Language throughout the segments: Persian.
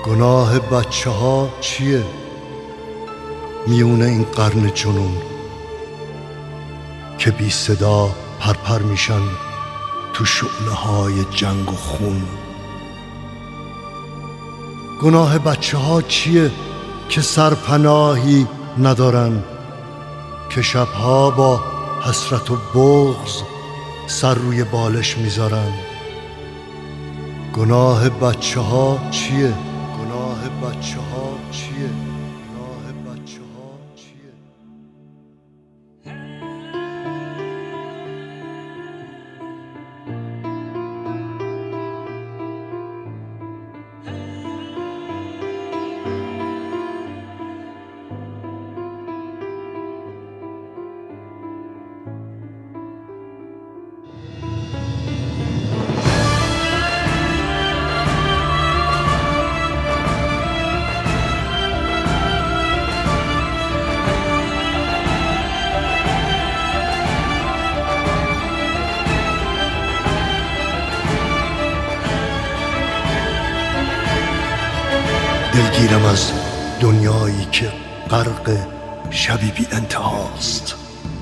گناه بچه ها چیه میونه این قرن جنون که بی صدا پرپر میشن تو شعله های جنگ و خون؟ گناه بچه ها چیه که سرپناهی ندارن، که شبها با حسرت و بغض سر روی بالش میذارن؟ گناه بچه ها چیه؟ گناه بچه ها چیه؟ گناه بچه ها چیه؟ دلگیرم از دنیایی که غرق شبی بی انتهاست.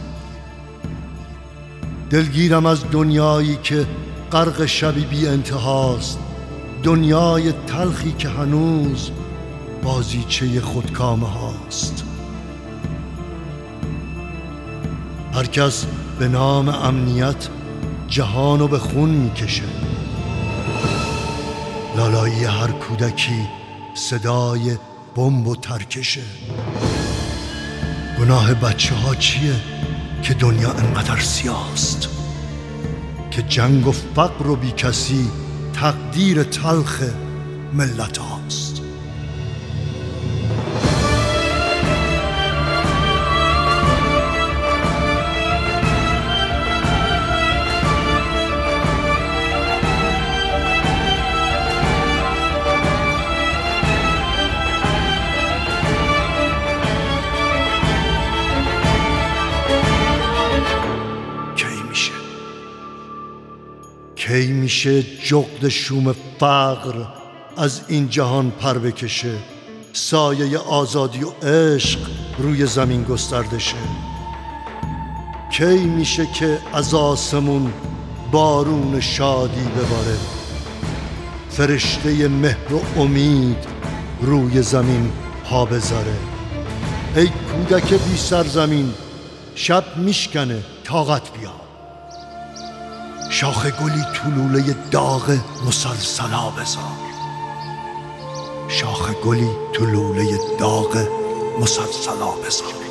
دلگیرم از دنیایی که غرق شبی بی انتهاست، دنیای تلخی که هنوز بازیچه خودکامه هاست. هر کس به نام امنیت جهانو به خون میکشه. لالایی هر کودکی صدای بمب و ترکشه. گناه بچه ها چیه که دنیا انقدر سیاست، که جنگ و فقر و بی کسی تقدیر تلخ ملت هاست؟ کی میشه جغد شوم فقر از این جهان پر بکشه، سایه آزادی و عشق روی زمین گسترده شه؟ کی میشه که از آسمون بارون شادی بباره، فرشته مهر و امید روی زمین پا بذاره؟ ای کودک بی سرزمین، شب میشکنه طاقت بیا، شاخ گلی تو لوله داغ مسلسلا بذار، شاخ گلی تو لوله داغ مسلسلا بذار.